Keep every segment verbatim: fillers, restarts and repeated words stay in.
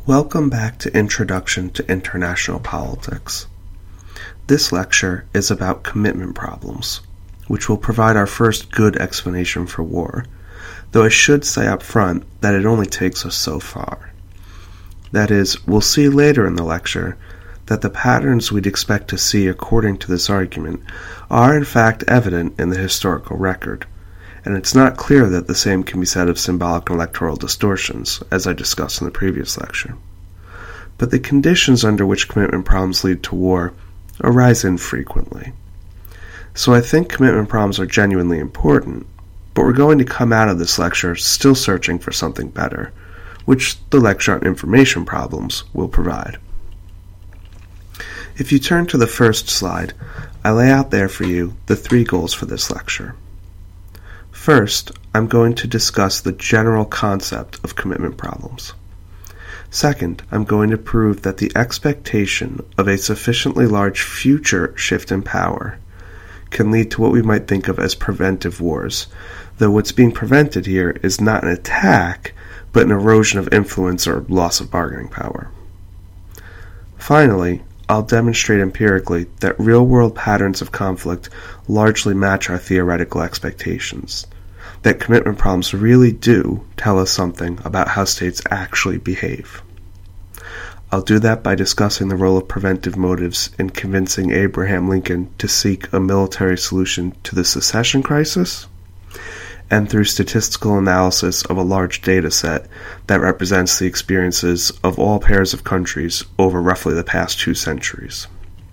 Welcome back to Introduction to International Politics. This lecture is about commitment problems, which will provide our first good explanation for war, though I should say up front that it only takes us so far. That is, we'll see later in the lecture that the patterns we'd expect to see according to this argument are in fact evident in the historical record, and it's not clear that the same can be said of symbolic and electoral distortions, as I discussed in the previous lecture. But the conditions under which commitment problems lead to war arise infrequently. So I think commitment problems are genuinely important, but we're going to come out of this lecture still searching for something better, which the lecture on information problems will provide. If you turn to the first slide, I lay out there for you the three goals for this lecture. First, I'm going to discuss the general concept of commitment problems. Second, I'm going to prove that the expectation of a sufficiently large future shift in power can lead to what we might think of as preventive wars, though what's being prevented here is not an attack, but an erosion of influence or loss of bargaining power. Finally, I'll demonstrate empirically that real-world patterns of conflict largely match our theoretical expectations, that commitment problems really do tell us something about how states actually behave. I'll do that by discussing the role of preventive motives in convincing Abraham Lincoln to seek a military solution to the secession crisis, and through statistical analysis of a large data set that represents the experiences of all pairs of countries over roughly the past two centuries.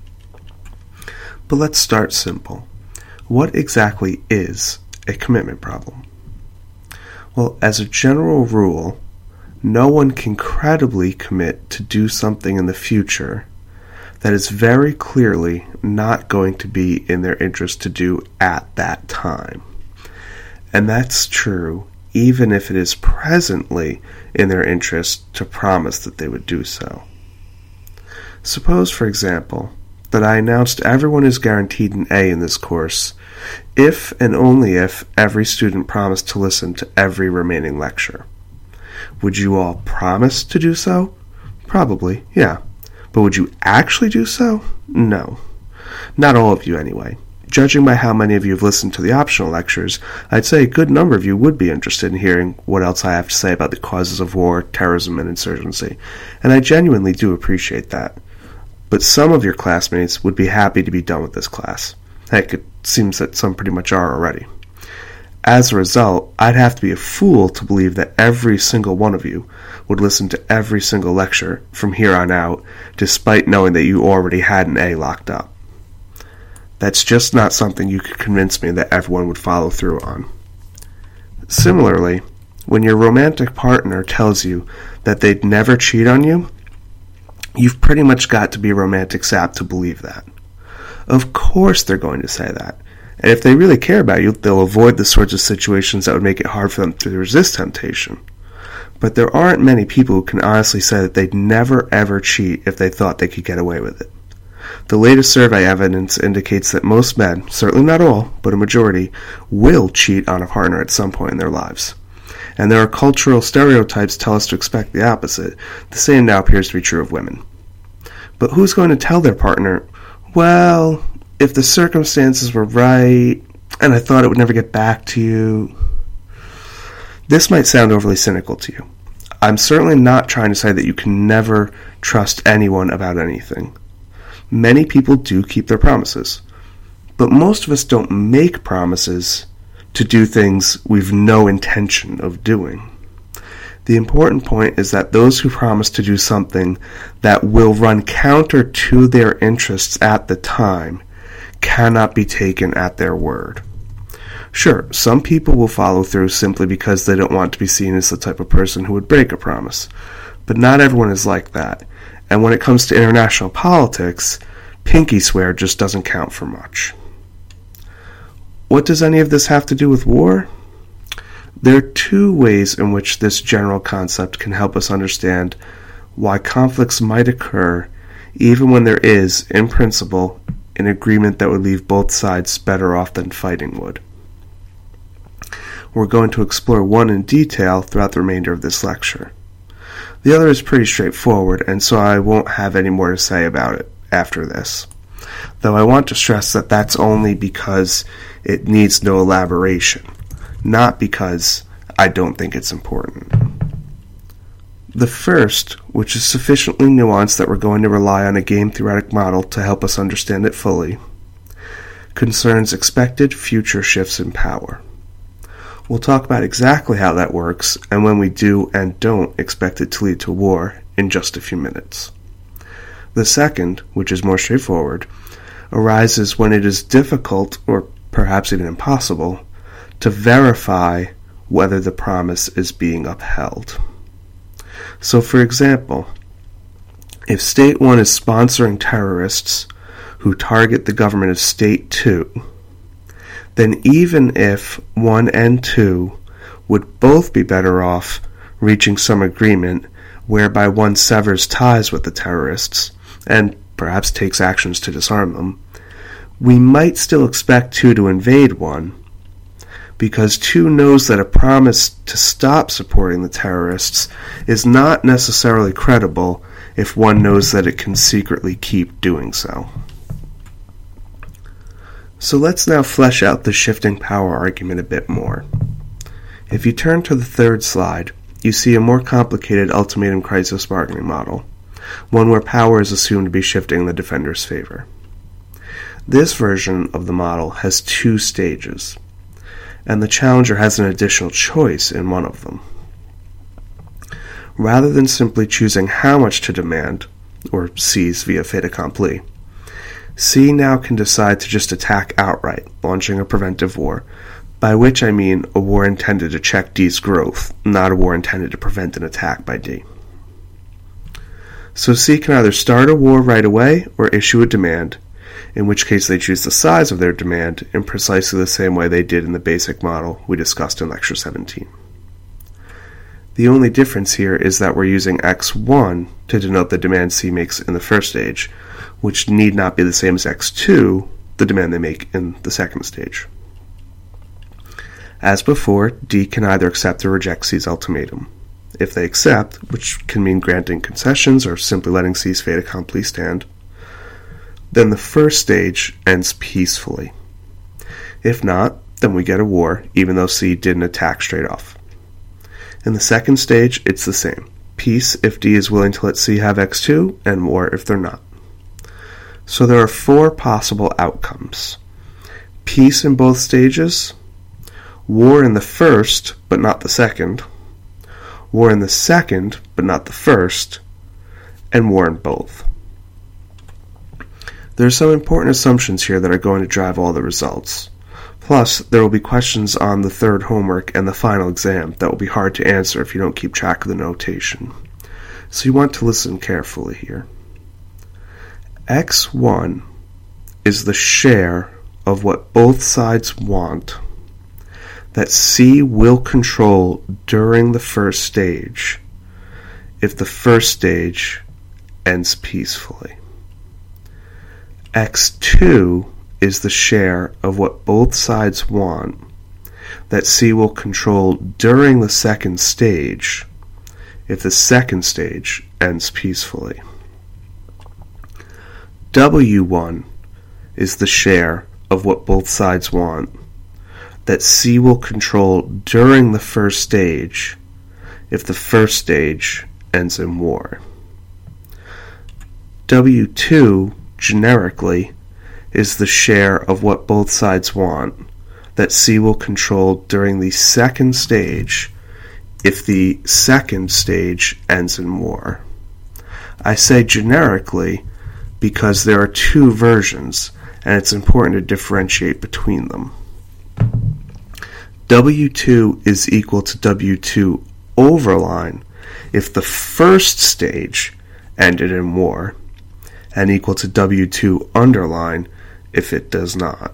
But let's start simple. What exactly is a commitment problem? Well, as a general rule, no one can credibly commit to do something in the future that is very clearly not going to be in their interest to do at that time. And that's true even if it is presently in their interest to promise that they would do so. Suppose, for example, that I announced everyone is guaranteed an A in this course if and only if every student promised to listen to every remaining lecture. Would you all promise to do so? Probably, yeah. But would you actually do so? No. Not all of you, anyway. Judging by how many of you have listened to the optional lectures, I'd say a good number of you would be interested in hearing what else I have to say about the causes of war, terrorism, and insurgency, and I genuinely do appreciate that. But some of your classmates would be happy to be done with this class. Heck, it seems that some pretty much are already. As a result, I'd have to be a fool to believe that every single one of you would listen to every single lecture from here on out, despite knowing that you already had an A locked up. That's just not something you could convince me that everyone would follow through on. Similarly, when your romantic partner tells you that they'd never cheat on you, you've pretty much got to be a romantic sap to believe that. Of course they're going to say that. And if they really care about you, they'll avoid the sorts of situations that would make it hard for them to resist temptation. But there aren't many people who can honestly say that they'd never ever cheat if they thought they could get away with it. The latest survey evidence indicates that most men, certainly not all, but a majority, will cheat on a partner at some point in their lives. And there are cultural stereotypes tell us to expect the opposite. The same now appears to be true of women. But who's going to tell their partner, well, if the circumstances were right, and I thought it would never get back to you? This might sound overly cynical to you. I'm certainly not trying to say that you can never trust anyone about anything. Many people do keep their promises, but most of us don't make promises to do things we've no intention of doing. The important point is that those who promise to do something that will run counter to their interests at the time cannot be taken at their word. Sure, some people will follow through simply because they don't want to be seen as the type of person who would break a promise, but not everyone is like that. And when it comes to international politics, pinky swear just doesn't count for much. What does any of this have to do with war? There are two ways in which this general concept can help us understand why conflicts might occur even when there is, in principle, an agreement that would leave both sides better off than fighting would. We're going to explore one in detail throughout the remainder of this lecture. The other is pretty straightforward, and so I won't have any more to say about it after this. Though I want to stress that that's only because it needs no elaboration, not because I don't think it's important. The first, which is sufficiently nuanced that we're going to rely on a game theoretic model to help us understand it fully, concerns expected future shifts in power. We'll talk about exactly how that works and when we do and don't expect it to lead to war in just a few minutes. The second, which is more straightforward, arises when it is difficult, or perhaps even impossible, to verify whether the promise is being upheld. So, for example, if State one is sponsoring terrorists who target the government of State two, then even if one and two would both be better off reaching some agreement whereby one severs ties with the terrorists and perhaps takes actions to disarm them, we might still expect two to invade one, because two knows that a promise to stop supporting the terrorists is not necessarily credible if one knows that it can secretly keep doing so. So let's now flesh out the shifting power argument a bit more. If you turn to the third slide, you see a more complicated ultimatum crisis bargaining model, one where power is assumed to be shifting in the defender's favor. This version of the model has two stages, and the challenger has an additional choice in one of them. Rather than simply choosing how much to demand, or seize via fait accompli, C now can decide to just attack outright, launching a preventive war, by which I mean a war intended to check D's growth, not a war intended to prevent an attack by D. So C can either start a war right away or issue a demand, in which case they choose the size of their demand in precisely the same way they did in the basic model we discussed in Lecture seventeen. The only difference here is that we're using X one to denote the demand C makes in the first stage, which need not be the same as X two, the demand they make in the second stage. As before, D can either accept or reject C's ultimatum. If they accept, which can mean granting concessions or simply letting C's fait accompli stand, then the first stage ends peacefully. If not, then we get a war, even though C didn't attack straight off. In the second stage, it's the same. Peace if D is willing to let C have X two, and war if they're not. So there are four possible outcomes. Peace in both stages, war in the first, but not the second, war in the second, but not the first, and war in both. There are some important assumptions here that are going to drive all the results. Plus, there will be questions on the third homework and the final exam that will be hard to answer if you don't keep track of the notation. So you want to listen carefully here. X one is the share of what both sides want that C will control during the first stage if the first stage ends peacefully. X two is the share of what both sides want that C will control during the second stage if the second stage ends peacefully. W one is the share of what both sides want that C will control during the first stage if the first stage ends in war. W two, generically, is the share of what both sides want that C will control during the second stage if the second stage ends in war. I say generically because there are two versions, and it's important to differentiate between them. W two is equal to W two overline if the first stage ended in war, and equal to W two underline if it does not.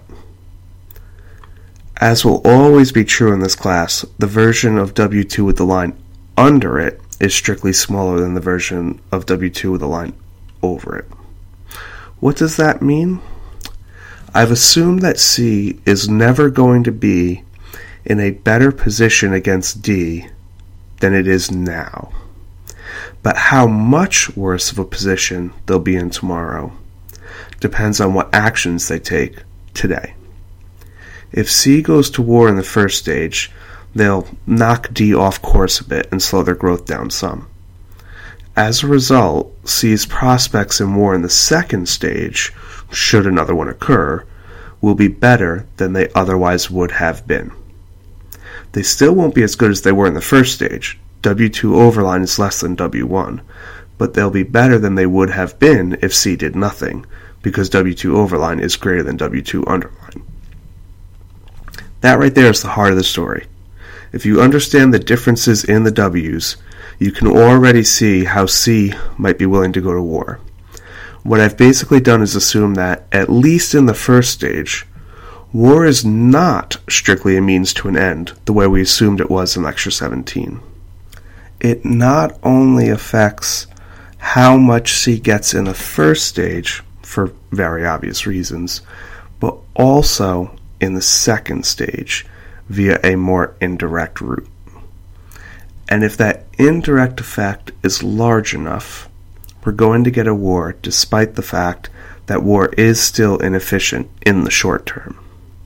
As will always be true in this class, the version of W two with the line under it is strictly smaller than the version of W two with the line over it. What does that mean? I've assumed that C is never going to be in a better position against D than it is now. But how much worse of a position they'll be in tomorrow depends on what actions they take today. If C goes to war in the first stage, they'll knock D off course a bit and slow their growth down some. As a result, C's prospects in war in the second stage, should another one occur, will be better than they otherwise would have been. They still won't be as good as they were in the first stage. W two overline is less than W one, but they'll be better than they would have been if C did nothing, because W two overline is greater than W two underline. That right there is the heart of the story. If you understand the differences in the W's, you can already see how C might be willing to go to war. What I've basically done is assume that, at least in the first stage, war is not strictly a means to an end, the way we assumed it was in Lecture seventeen. It not only affects how much C gets in the first stage, for very obvious reasons, but also in the second stage, via a more indirect route. And if that indirect effect is large enough, we're going to get a war despite the fact that war is still inefficient in the short term.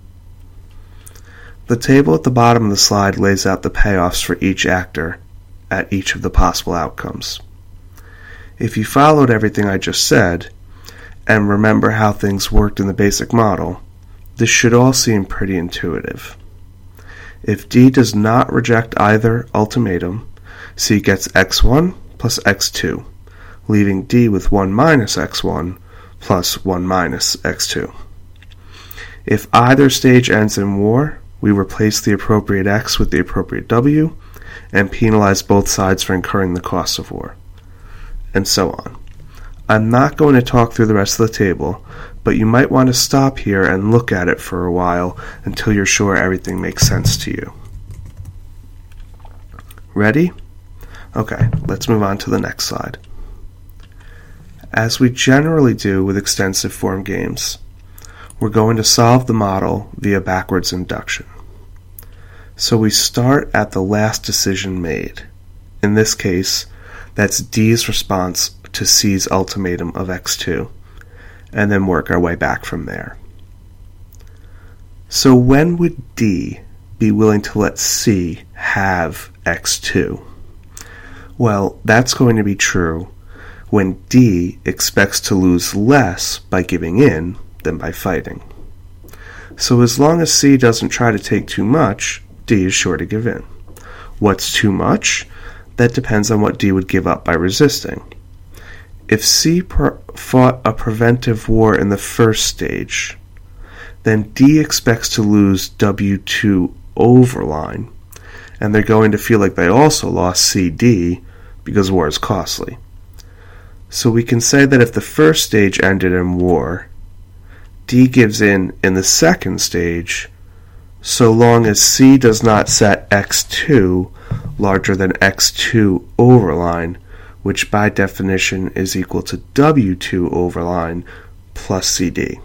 The table at the bottom of the slide lays out the payoffs for each actor at each of the possible outcomes. If you followed everything I just said, and remember how things worked in the basic model, this should all seem pretty intuitive. If D does not reject either ultimatum, C gets x one plus x two, leaving D with one minus x one plus one minus x two. If either stage ends in war, we replace the appropriate x with the appropriate w, and penalize both sides for incurring the costs of war, and so on. I'm not going to talk through the rest of the table, but you might want to stop here and look at it for a while until you're sure everything makes sense to you. Ready? Okay, let's move on to the next slide. As we generally do with extensive form games, we're going to solve the model via backwards induction. So we start at the last decision made. In this case, that's D's response to C's ultimatum of x two, and then work our way back from there. So when would D be willing to let C have x two? Well, that's going to be true when D expects to lose less by giving in than by fighting. So as long as C doesn't try to take too much, D is sure to give in. What's too much? That depends on what D would give up by resisting. If C per- fought a preventive war in the first stage, then D expects to lose W two overline, and they're going to feel like they also lost C D because war is costly. So we can say that if the first stage ended in war, D gives in in the second stage, so long as C does not set x two larger than x two overline, which by definition is equal to W two overline plus C D.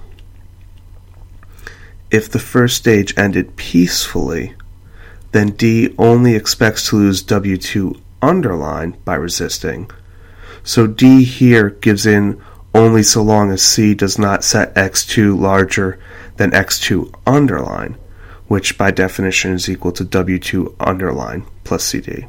If the first stage ended peacefully, then D only expects to lose W two underline by resisting, so D here gives in only so long as C does not set x two larger than x two underline, which by definition is equal to W two underline plus C D.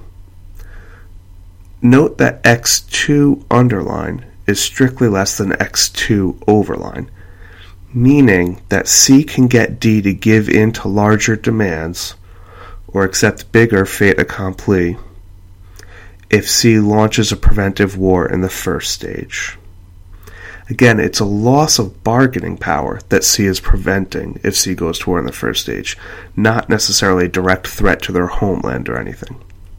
Note that x two underline is strictly less than x two overline, meaning that C can get D to give in to larger demands or accept bigger fait accompli if C launches a preventive war in the first stage. Again, it's a loss of bargaining power that C is preventing if C goes to war in the first stage, not necessarily a direct threat to their homeland or anything.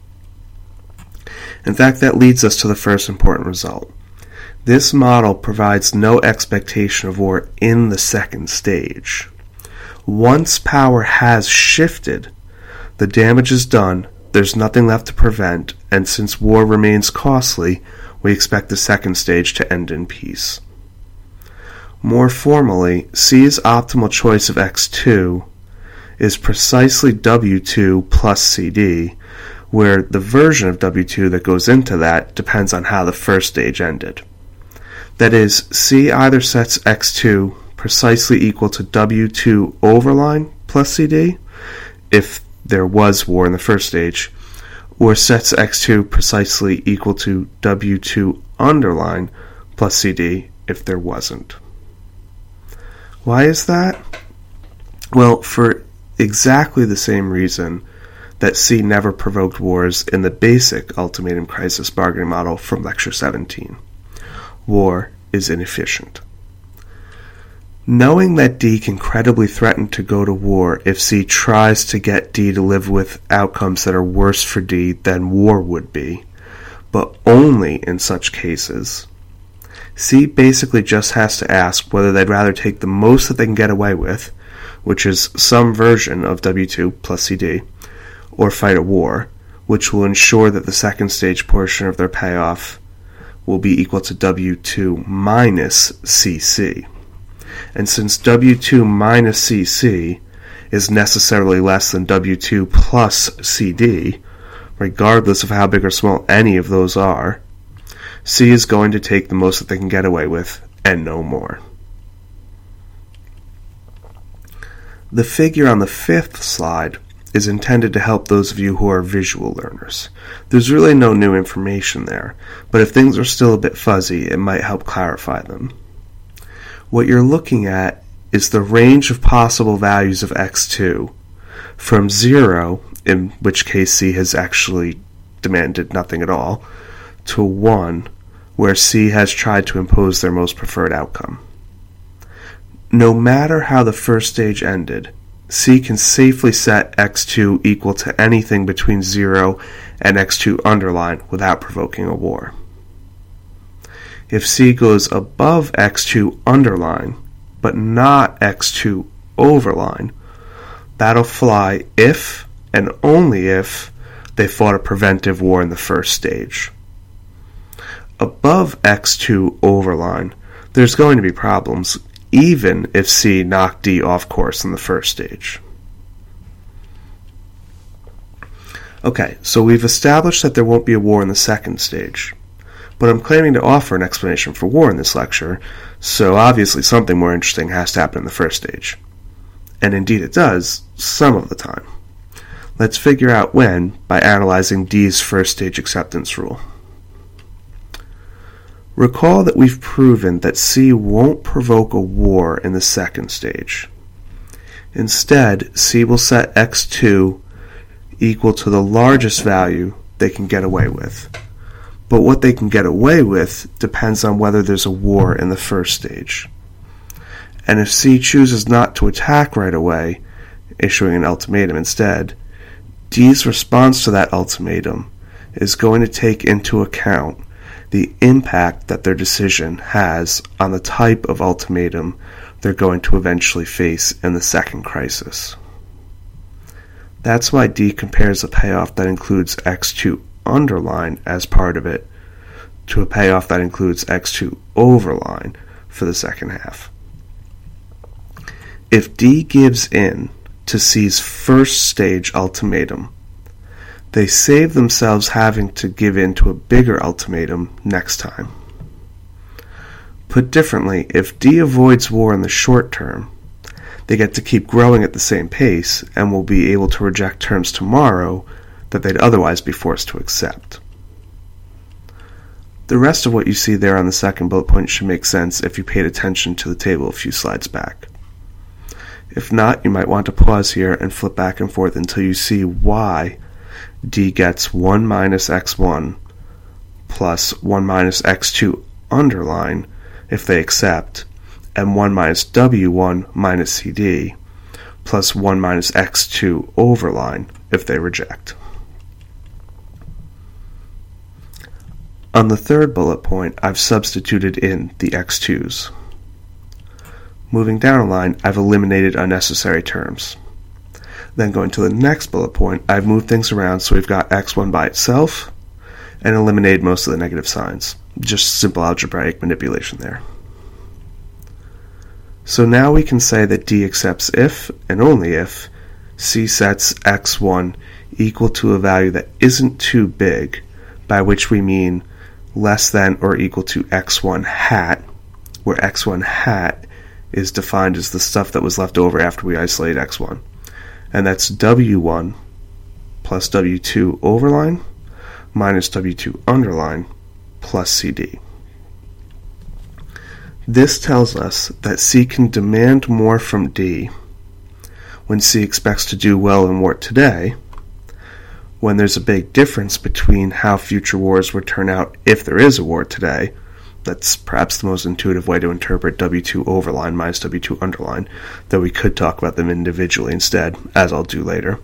In fact, that leads us to the first important result. This model provides no expectation of war in the second stage. Once power has shifted, the damage is done, there's nothing left to prevent, and since war remains costly, we expect the second stage to end in peace. More formally, C's optimal choice of x two is precisely W two plus C D, where the version of W two that goes into that depends on how the first stage ended. That is, C either sets X two precisely equal to W two overline plus C D, if there was war in the first stage, or sets X two precisely equal to W two underline plus C D if there wasn't. Why is that? Well, for exactly the same reason that C never provoked wars in the basic ultimatum crisis bargaining model from Lecture seventeen. War is inefficient. Knowing that D can credibly threaten to go to war if C tries to get D to live with outcomes that are worse for D than war would be, but only in such cases, C basically just has to ask whether they'd rather take the most that they can get away with, which is some version of W two plus C D, or fight a war, which will ensure that the second stage portion of their payoff will be equal to W two minus C C. And since W two minus C C is necessarily less than W two plus C D, regardless of how big or small any of those are, C is going to take the most that they can get away with, and no more. The figure on the fifth slide is intended to help those of you who are visual learners. There's really no new information there, but if things are still a bit fuzzy, it might help clarify them. What you're looking at is the range of possible values of X two from zero, in which case C has actually demanded nothing at all, to one, where C has tried to impose their most preferred outcome. No matter how the first stage ended, C can safely set X two equal to anything between zero and X two underline without provoking a war. If C goes above X two underline, but not X two overline, that'll fly if and only if they fought a preventive war in the first stage. Above X two overline, there's going to be problems, even if C knocked D off course in the first stage. Okay, so we've established that there won't be a war in the second stage, but I'm claiming to offer an explanation for war in this lecture, so obviously something more interesting has to happen in the first stage. And indeed it does, some of the time. Let's figure out when by analyzing D's first stage acceptance rule. Recall that we've proven that C won't provoke a war in the second stage. Instead, C will set X two equal to the largest value they can get away with. But what they can get away with depends on whether there's a war in the first stage. And if C chooses not to attack right away, issuing an ultimatum instead, D's response to that ultimatum is going to take into account the impact that their decision has on the type of ultimatum they're going to eventually face in the second crisis. That's why D compares a payoff that includes X two underline as part of it to a payoff that includes X two overline for the second half. If D gives in to C's first stage ultimatum, they save themselves having to give in to a bigger ultimatum next time. Put differently, if D avoids war in the short term, they get to keep growing at the same pace and will be able to reject terms tomorrow that they'd otherwise be forced to accept. The rest of what you see there on the second bullet point should make sense if you paid attention to the table a few slides back. If not, you might want to pause here and flip back and forth until you see why D gets one minus X one plus one minus X two underline if they accept, and one minus W one minus C D plus one minus X two overline if they reject. On the third bullet point, I've substituted in the X twos. Moving down a line, I've eliminated unnecessary terms. Then going to the next bullet point, I've moved things around so we've got X one by itself and eliminated most of the negative signs. Just simple algebraic manipulation there. So now we can say that D accepts if, and only if, C sets x one equal to a value that isn't too big, by which we mean less than or equal to x one hat, where x one hat is defined as the stuff that was left over after we isolate x one. And that's w one plus w two overline minus w two underline plus C D. This tells us that C can demand more from D when C expects to do well in war today, when there's a big difference between how future wars would turn out if there is a war today. That's perhaps the most intuitive way to interpret w two overline minus w two underline, though we could talk about them individually instead, as I'll do later.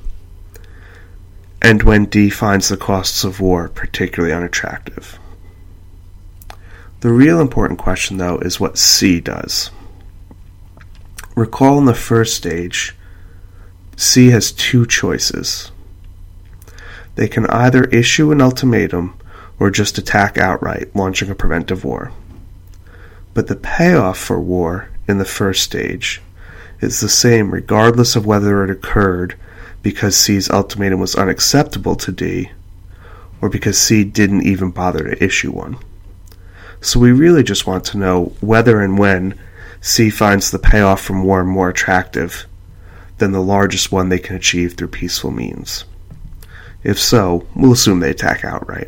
And when D finds the costs of war particularly unattractive. The real important question, though, is what C does. Recall in the first stage, C has two choices. They can either issue an ultimatum or just attack outright, launching a preventive war. But the payoff for war in the first stage is the same regardless of whether it occurred because C's ultimatum was unacceptable to D or because C didn't even bother to issue one. So we really just want to know whether and when C finds the payoff from war more attractive than the largest one they can achieve through peaceful means. If so, we'll assume they attack outright.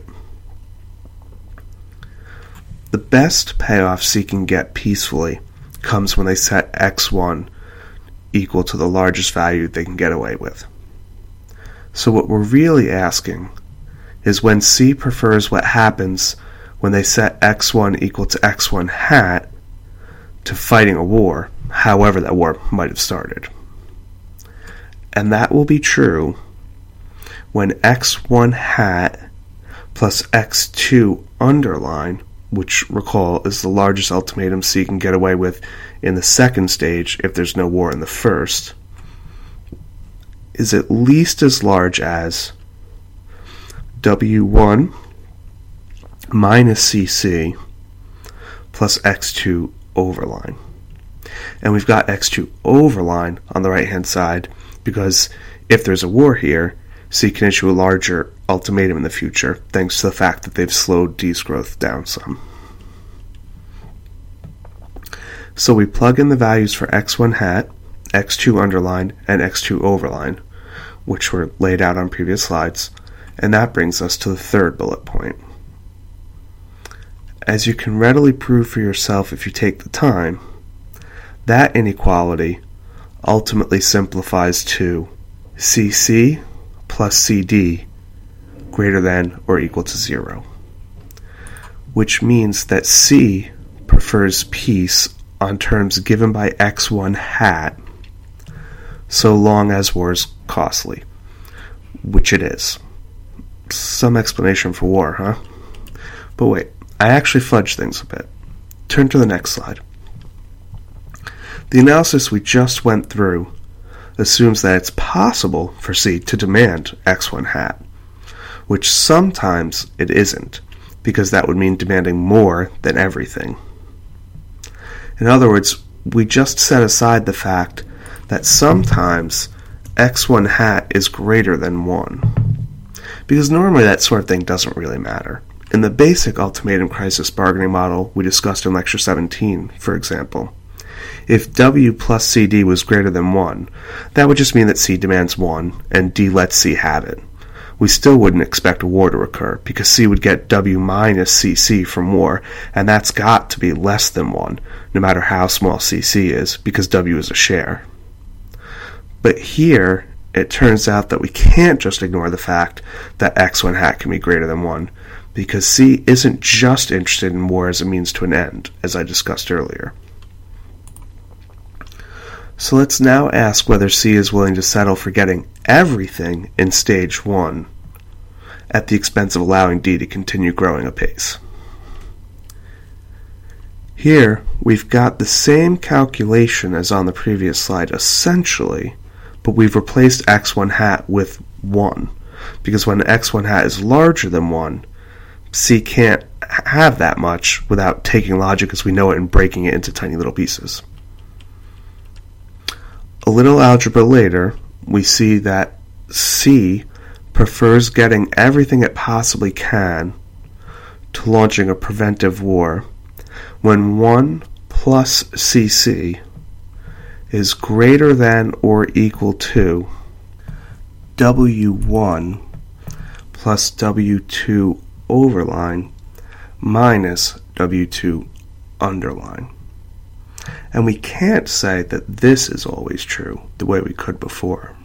The best payoff C can get peacefully comes when they set x one equal to the largest value they can get away with. So what we're really asking is when C prefers what happens when they set x one equal to x one hat to fighting a war, however that war might have started. And that will be true when x one hat plus x two underline, which, recall, is the largest ultimatum C can get away with in the second stage if there's no war in the first, is at least as large as w one minus C C plus x two overline. And we've got x two overline on the right-hand side because if there's a war here, C can issue a larger ultimatum in the future, thanks to the fact that they've slowed D's growth down some. So we plug in the values for x one hat, x two underline, and x two overline, which were laid out on previous slides, and that brings us to the third bullet point. As you can readily prove for yourself if you take the time, that inequality ultimately simplifies to C C plus C D greater than or equal to zero, which means that C prefers peace on terms given by x one hat so long as war is costly, which it is. Some explanation for war, huh? But wait, I actually fudged things a bit. Turn to the next slide. The analysis we just went through assumes that it's possible for C to demand x one hat, which sometimes it isn't, because that would mean demanding more than everything. In other words, we just set aside the fact that sometimes x one hat is greater than one, because normally that sort of thing doesn't really matter. In the basic ultimatum crisis bargaining model we discussed in Lecture seventeen, for example, if W plus C D was greater than one, that would just mean that C demands one and D lets C have it. We still wouldn't expect a war to occur because C would get W minus C C from war, and that's got to be less than one, no matter how small C C is, because W is a share. But here, it turns out that we can't just ignore the fact that x one hat can be greater than one, because C isn't just interested in war as a means to an end, as I discussed earlier. So let's now ask whether C is willing to settle for getting everything in stage one at the expense of allowing D to continue growing apace. Here, we've got the same calculation as on the previous slide, essentially, but we've replaced x one hat with one, because when x one hat is larger than one, C can't have that much without taking logic as we know it and breaking it into tiny little pieces. A little algebra later, we see that C prefers getting everything it possibly can to launching a preventive war when one plus C C is greater than or equal to W one plus W two overline minus W two underline. And we can't say that this is always true the way we could before.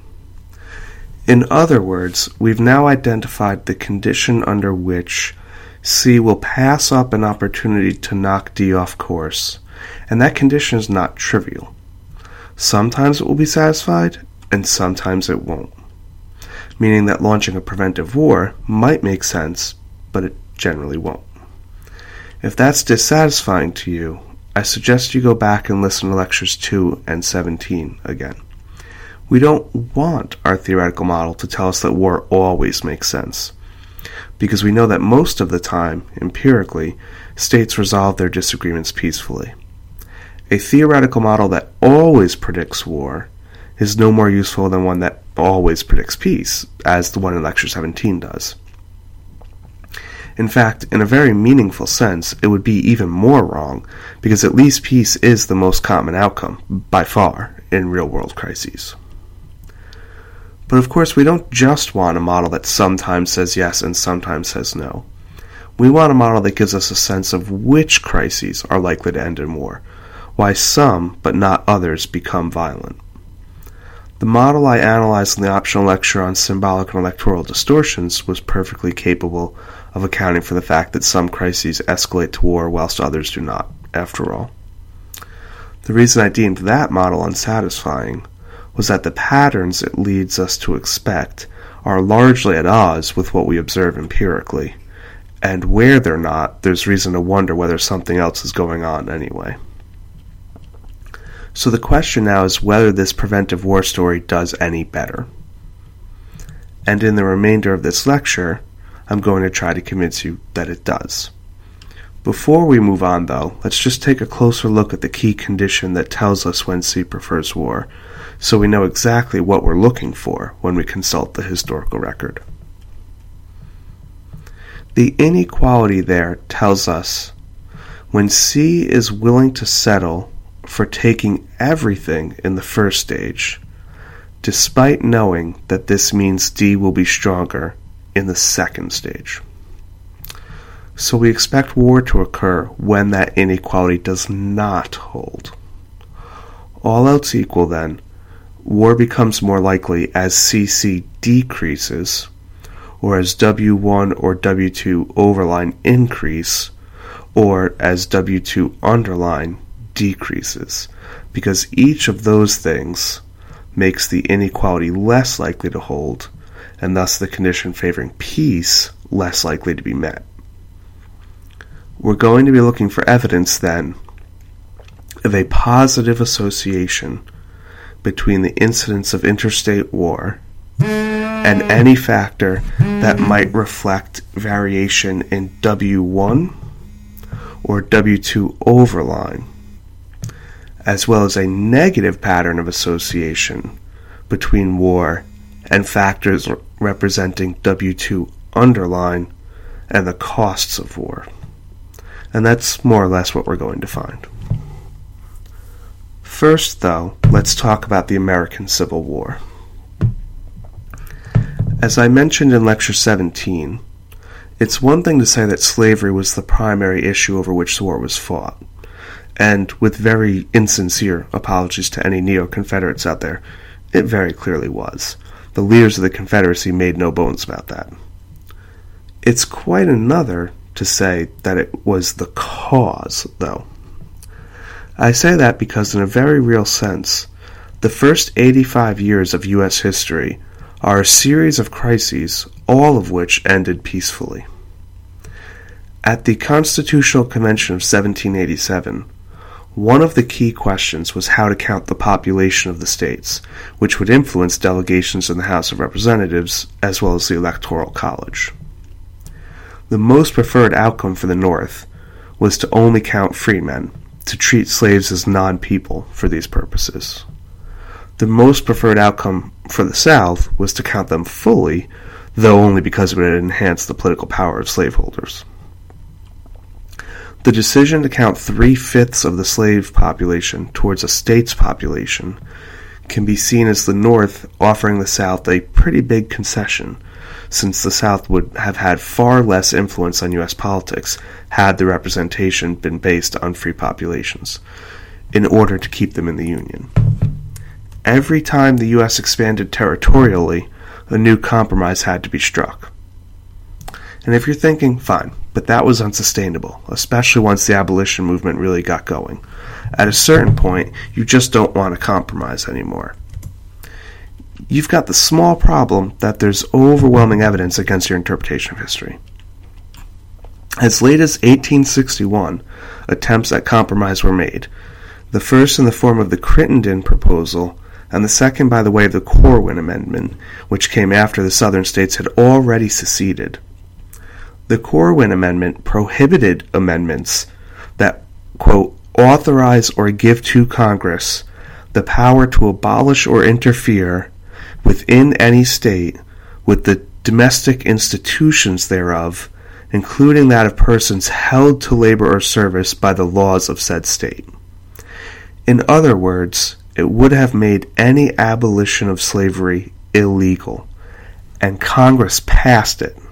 In other words, we've now identified the condition under which C will pass up an opportunity to knock D off course, and that condition is not trivial. Sometimes it will be satisfied, and sometimes it won't, meaning that launching a preventive war might make sense, but it generally won't. If that's dissatisfying to you, I suggest you go back and listen to lectures two and seventeen again. We don't want our theoretical model to tell us that war always makes sense, because we know that most of the time, empirically, states resolve their disagreements peacefully. A theoretical model that always predicts war is no more useful than one that always predicts peace, as the one in lecture seventeen does. In fact, in a very meaningful sense, it would be even more wrong, because at least peace is the most common outcome, by far, in real-world crises. But of course, we don't just want a model that sometimes says yes and sometimes says no. We want a model that gives us a sense of which crises are likely to end in war, why some, but not others, become violent. The model I analyzed in the optional lecture on symbolic and electoral distortions was perfectly capable of accounting for the fact that some crises escalate to war whilst others do not, after all. The reason I deemed that model unsatisfying was that the patterns it leads us to expect are largely at odds with what we observe empirically, and where they're not, there's reason to wonder whether something else is going on anyway. So the question now is whether this preventive war story does any better. And in the remainder of this lecture, I'm going to try to convince you that it does. Before we move on, though, let's just take a closer look at the key condition that tells us when C prefers war, so we know exactly what we're looking for when we consult the historical record. The inequality there tells us when C is willing to settle for taking everything in the first stage, despite knowing that this means D will be stronger in the second stage. So we expect war to occur when that inequality does not hold. All else equal, then, war becomes more likely as C C decreases, or as W one or W two overline increase, or as W two underline decreases, because each of those things makes the inequality less likely to hold, and thus the condition favoring peace less likely to be met. We're going to be looking for evidence, then, of a positive association between the incidence of interstate war and any factor that might reflect variation in W one or W two overline, as well as a negative pattern of association between war and factors representing W two underline and the costs of war. And that's more or less what we're going to find. First, though, let's talk about the American Civil War. As I mentioned in Lecture seventeen, it's one thing to say that slavery was the primary issue over which the war was fought, and with very insincere apologies to any neo-Confederates out there, it very clearly was. The leaders of the Confederacy made no bones about that. It's quite another to say that it was the cause, though. I say that because in a very real sense, the first eighty-five years of U S history are a series of crises, all of which ended peacefully. At the Constitutional Convention of seventeen eighty-seven, one of the key questions was how to count the population of the states, which would influence delegations in the House of Representatives as well as the Electoral College. The most preferred outcome for the North was to only count freemen, to treat slaves as non-people for these purposes. The most preferred outcome for the South was to count them fully, though only because it would enhance the political power of slaveholders. The decision to count three-fifths of the slave population towards a state's population can be seen as the North offering the South a pretty big concession, since the South would have had far less influence on U S politics had the representation been based on free populations, in order to keep them in the Union. Every time the U S expanded territorially, a new compromise had to be struck. And if you're thinking, fine, but that was unsustainable, especially once the abolition movement really got going. At a certain point, you just don't want to compromise anymore. You've got the small problem that there's overwhelming evidence against your interpretation of history. As late as eighteen sixty-one, attempts at compromise were made, the first in the form of the Crittenden proposal, and the second by the way of the Corwin Amendment, which came after the Southern states had already seceded. The Corwin Amendment prohibited amendments that, quote, authorize or give to Congress the power to abolish or interfere within any state with the domestic institutions thereof, including that of persons held to labor or service by the laws of said state. In other words, it would have made any abolition of slavery illegal, and Congress passed it.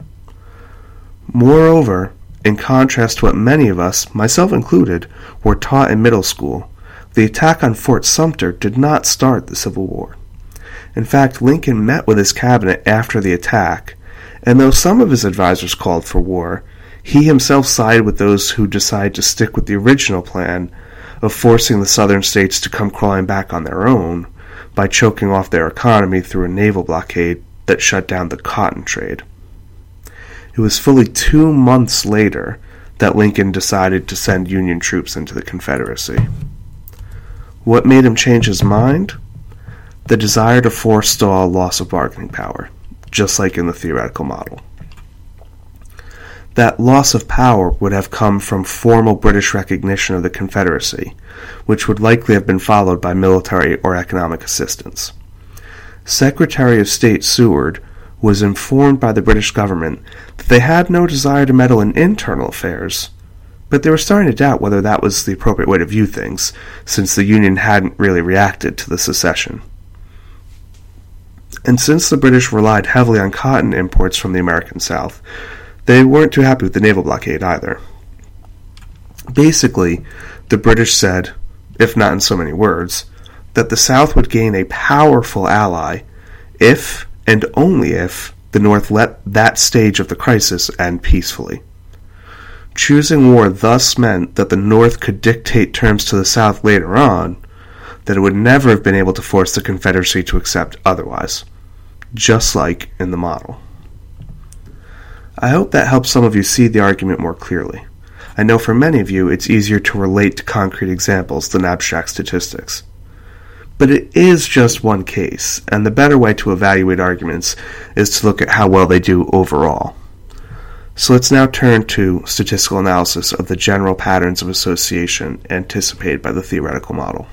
Moreover, in contrast to what many of us, myself included, were taught in middle school, the attack on Fort Sumter did not start the Civil War. In fact, Lincoln met with his cabinet after the attack, and though some of his advisors called for war, he himself sided with those who decided to stick with the original plan of forcing the southern states to come crawling back on their own by choking off their economy through a naval blockade that shut down the cotton trade. It was fully two months later that Lincoln decided to send Union troops into the Confederacy. What made him change his mind? The desire to forestall loss of bargaining power, just like in the theoretical model. That loss of power would have come from formal British recognition of the Confederacy, which would likely have been followed by military or economic assistance. Secretary of State Seward was informed by the British government that they had no desire to meddle in internal affairs, but they were starting to doubt whether that was the appropriate way to view things, since the Union hadn't really reacted to the secession. And since the British relied heavily on cotton imports from the American South, they weren't too happy with the naval blockade either. Basically, the British said, if not in so many words, that the South would gain a powerful ally if, and only if, the North let that stage of the crisis end peacefully. Choosing war thus meant that the North could dictate terms to the South later on that it would never have been able to force the Confederacy to accept otherwise, just like in the model. I hope that helps some of you see the argument more clearly. I know for many of you it's easier to relate to concrete examples than abstract statistics. But it is just one case, and the better way to evaluate arguments is to look at how well they do overall. So let's now turn to statistical analysis of the general patterns of association anticipated by the theoretical model.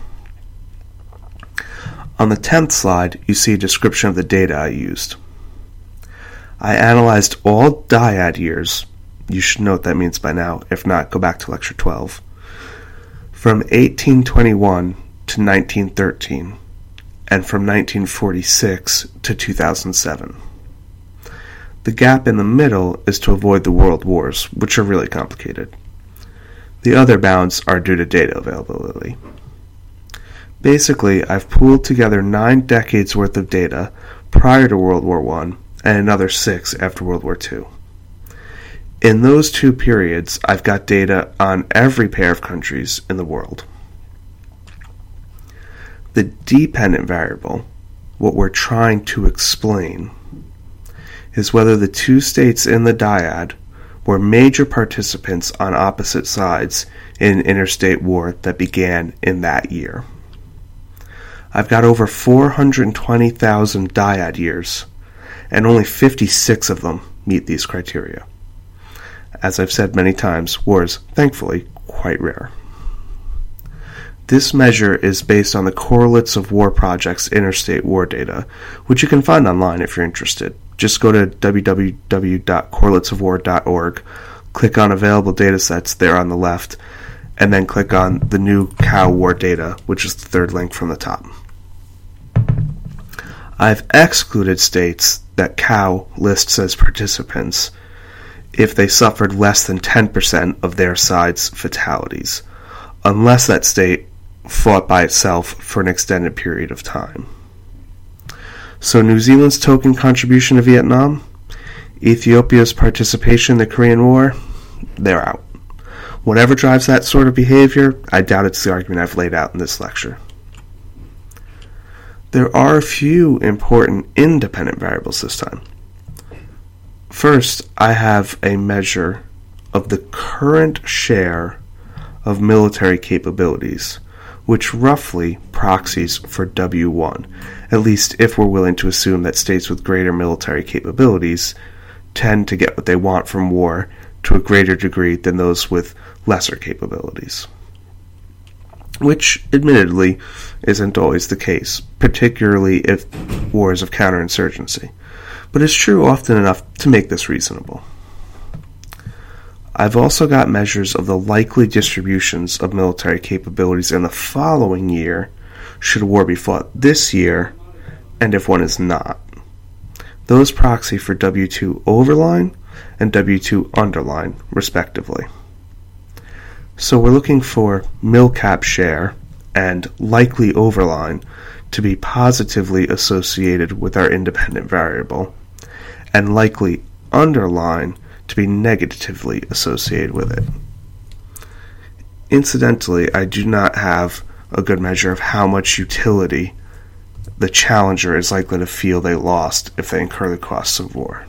On the tenth slide, you see a description of the data I used. I analyzed all dyad years, you should know what that means by now, if not, go back to lecture twelve, from eighteen twenty-one to nineteen thirteen, and from nineteen forty-six to two thousand seven. The gap in the middle is to avoid the world wars, which are really complicated. The other bounds are due to data availability. Basically, I've pooled together nine decades worth of data prior to World War One and another six after World War Two. In those two periods, I've got data on every pair of countries in the world. The dependent variable, what we're trying to explain, is whether the two states in the dyad were major participants on opposite sides in an interstate war that began in that year. I've got over four hundred twenty thousand dyad years, and only fifty-six of them meet these criteria. As I've said many times, war is, thankfully, quite rare. This measure is based on the Correlates of War Project's interstate war data, which you can find online if you're interested. Just go to w w w dot correlates of war dot org, click on Available Datasets there on the left, and then click on the new C O W War Data, which is the third link from the top. I've excluded states that C O W lists as participants if they suffered less than ten percent of their side's fatalities, unless that state fought by itself for an extended period of time. So New Zealand's token contribution to Vietnam, Ethiopia's participation in the Korean War, they're out. Whatever drives that sort of behavior, I doubt it's the argument I've laid out in this lecture. There are a few important independent variables this time. First, I have a measure of the current share of military capabilities, which roughly proxies for W one, at least if we're willing to assume that states with greater military capabilities tend to get what they want from war to a greater degree than those with lesser capabilities. Which, admittedly, isn't always the case, particularly if wars of counterinsurgency, but is true often enough to make this reasonable. I've also got measures of the likely distributions of military capabilities in the following year, should a war be fought this year, and if one is not. Those proxy for W two overline and W two underline, respectively. So we're looking for MilCap share and likely overline to be positively associated with our independent variable, and likely underline to be negatively associated with it. Incidentally, I do not have a good measure of how much utility the challenger is likely to feel they lost if they incur the costs of war.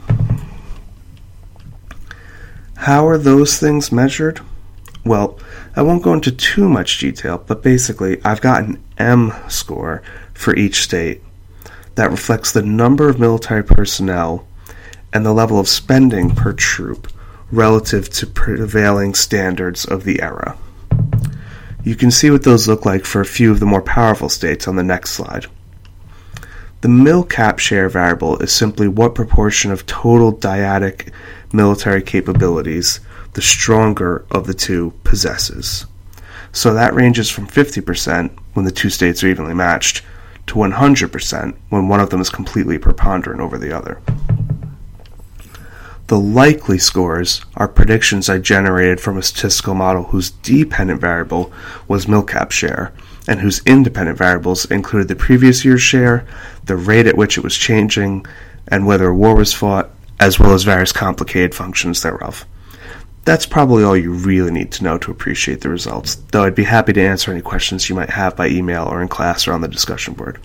How are those things measured? Well, I won't go into too much detail, but basically I've got an M score for each state that reflects the number of military personnel and the level of spending per troop relative to prevailing standards of the era. You can see what those look like for a few of the more powerful states on the next slide. The MilCap share variable is simply what proportion of total dyadic military capabilities the stronger of the two possesses. So that ranges from fifty percent when the two states are evenly matched to one hundred percent when one of them is completely preponderant over the other. The likely scores are predictions I generated from a statistical model whose dependent variable was MilCap share, and whose independent variables included the previous year's share, the rate at which it was changing, and whether a war was fought, as well as various complicated functions thereof. That's probably all you really need to know to appreciate the results, though I'd be happy to answer any questions you might have by email or in class or on the discussion board.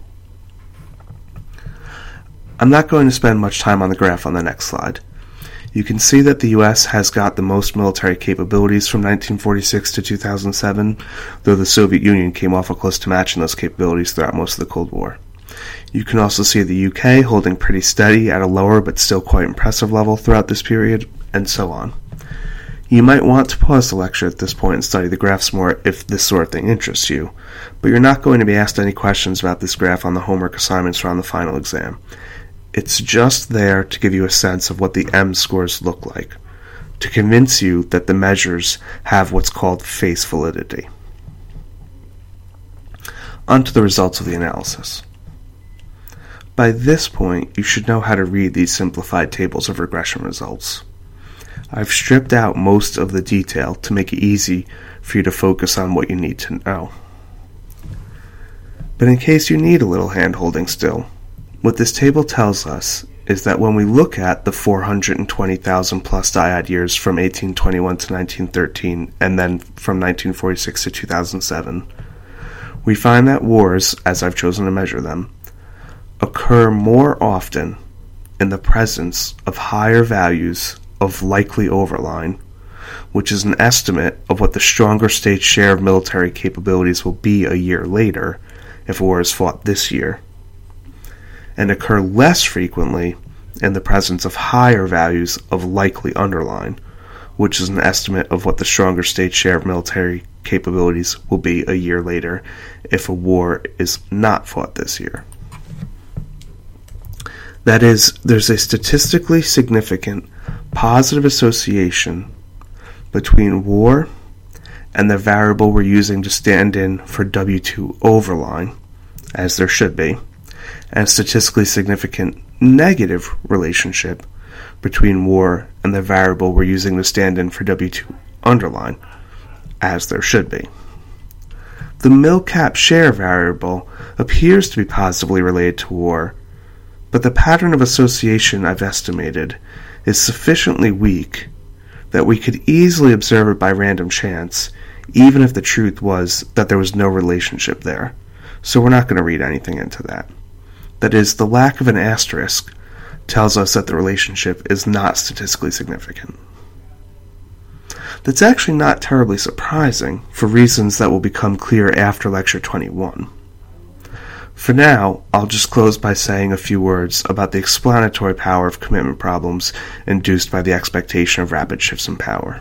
I'm not going to spend much time on the graph on the next slide. You can see that the U S has got the most military capabilities from nineteen forty-six to two thousand seven, though the Soviet Union came awful close to matching those capabilities throughout most of the Cold War. You can also see the U K holding pretty steady at a lower but still quite impressive level throughout this period, and so on. You might want to pause the lecture at this point and study the graphs more if this sort of thing interests you, but you're not going to be asked any questions about this graph on the homework assignments or on the final exam. It's just there to give you a sense of what the M scores look like, to convince you that the measures have what's called face validity. On to the results of the analysis. By this point, you should know how to read these simplified tables of regression results. I've stripped out most of the detail to make it easy for you to focus on what you need to know. But in case you need a little hand-holding still, what this table tells us is that when we look at the four hundred twenty thousand plus dyad years from eighteen twenty-one to nineteen thirteen and then from nineteen forty-six to two thousand seven, we find that wars, as I've chosen to measure them, occur more often in the presence of higher values of likely overline, which is an estimate of what the stronger state's share of military capabilities will be a year later if a war is fought this year, and occur less frequently in the presence of higher values of likely underline, which is an estimate of what the stronger state's share of military capabilities will be a year later if a war is not fought this year. That is, there's a statistically significant positive association between war and the variable we're using to stand in for W two overline, as there should be, and a statistically significant negative relationship between war and the variable we're using to stand in for W two underline, as there should be. The mil-cap share variable appears to be positively related to war, but the pattern of association I've estimated is sufficiently weak that we could easily observe it by random chance, even if the truth was that there was no relationship there. So we're not going to read anything into that. That is, the lack of an asterisk tells us that the relationship is not statistically significant. That's actually not terribly surprising, for reasons that will become clear after Lecture twenty-one. For now, I'll just close by saying a few words about the explanatory power of commitment problems induced by the expectation of rapid shifts in power.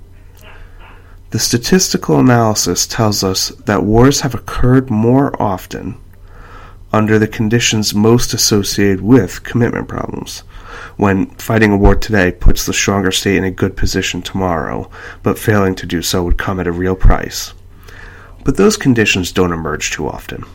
The statistical analysis tells us that wars have occurred more often under the conditions most associated with commitment problems, when fighting a war today puts the stronger state in a good position tomorrow, but failing to do so would come at a real price. But those conditions don't emerge too often.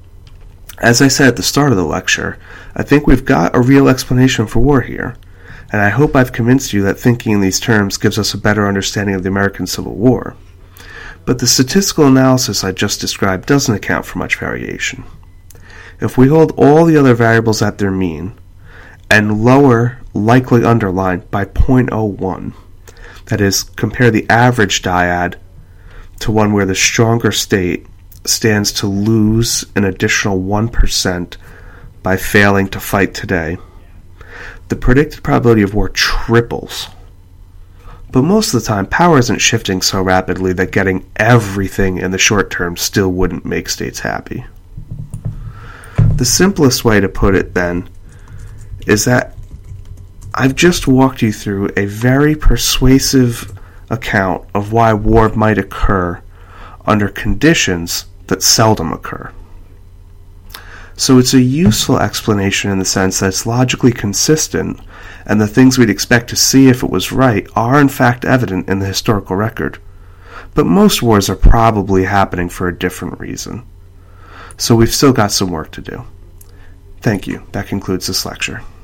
As I said at the start of the lecture, I think we've got a real explanation for war here, and I hope I've convinced you that thinking in these terms gives us a better understanding of the American Civil War. But the statistical analysis I just described doesn't account for much variation. If we hold all the other variables at their mean, and lower likely underline by zero point zero one, that is, compare the average dyad to one where the stronger state stands to lose an additional one percent by failing to fight today, the predicted probability of war triples. But most of the time, power isn't shifting so rapidly that getting everything in the short term still wouldn't make states happy. The simplest way to put it, then, is that I've just walked you through a very persuasive account of why war might occur under conditions that seldom occur. So it's a useful explanation in the sense that it's logically consistent, and the things we'd expect to see if it was right are in fact evident in the historical record. But most wars are probably happening for a different reason. So we've still got some work to do. Thank you. That concludes this lecture.